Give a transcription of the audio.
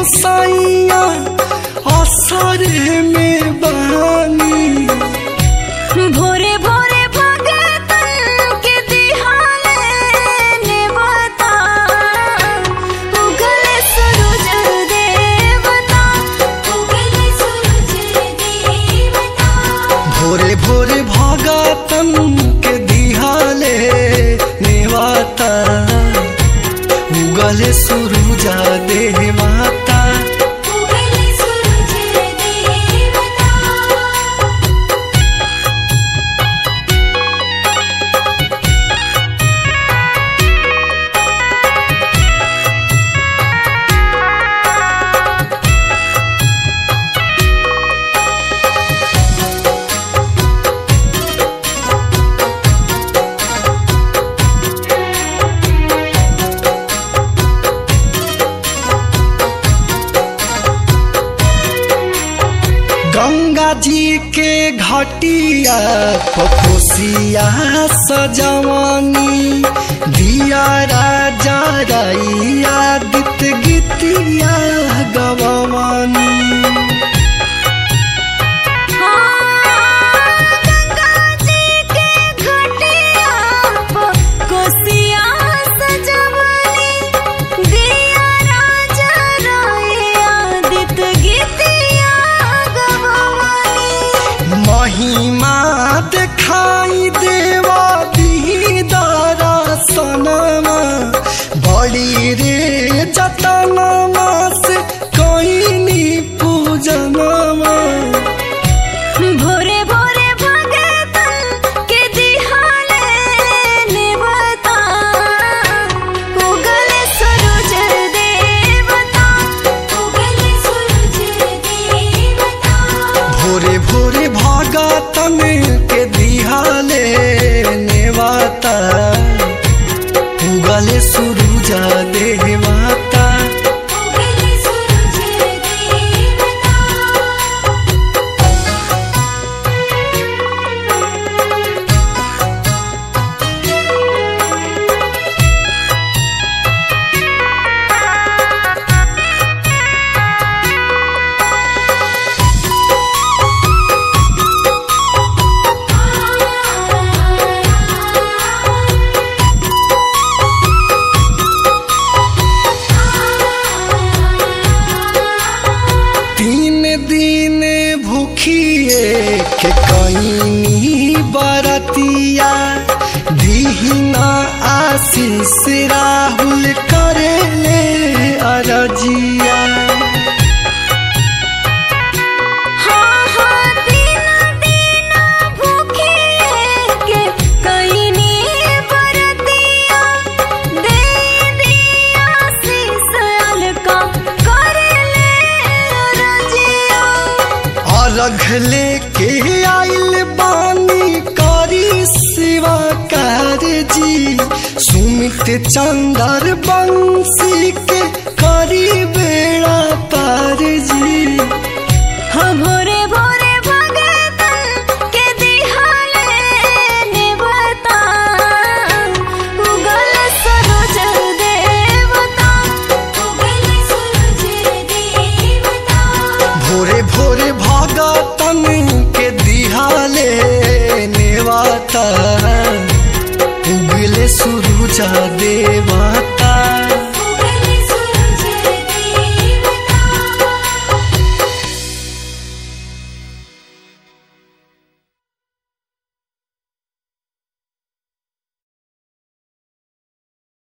सैया असर में बानी। भोरे भोरे भगतन के दिहाले नेवता, उगले सूरज देवता, उगले सूरज देवता। भोरे भोरे भगतन के दिहाले नेवता, उगले सूरज देवता। गंगा जी के घाटिया पकोसिया सजवानी, दिया राजा रैया गीत गीतिया गवानी। महिमा दिखाई देवा दीदारा सनमा, बड़ी रे जतनमा से कोई पूजनमा। भोरे भोरे भगतन के दिहाले नेवता, उगले सूरज देवता, उगले सूरज देवता। भोरे भोरे भगतन के दिहाले नेवता, उगले सूरज देवता। उगले सूरज देवता। दिन भूखिए के कहीं बरतिया, दीहिना आशीष राहुल करेले अरजिया। रघले के आइल बानी करी शिवा जी, सुमित चंदर बंसी के करी बेड़ा पार जी। हाँ भोरे भोरे भगतन के दिहाले नेवता, उगले सूरज देवता, उगले सूरज देवता। भोरे भोरे भगतन के दिहाले नेवता, उगले सूरज देवता।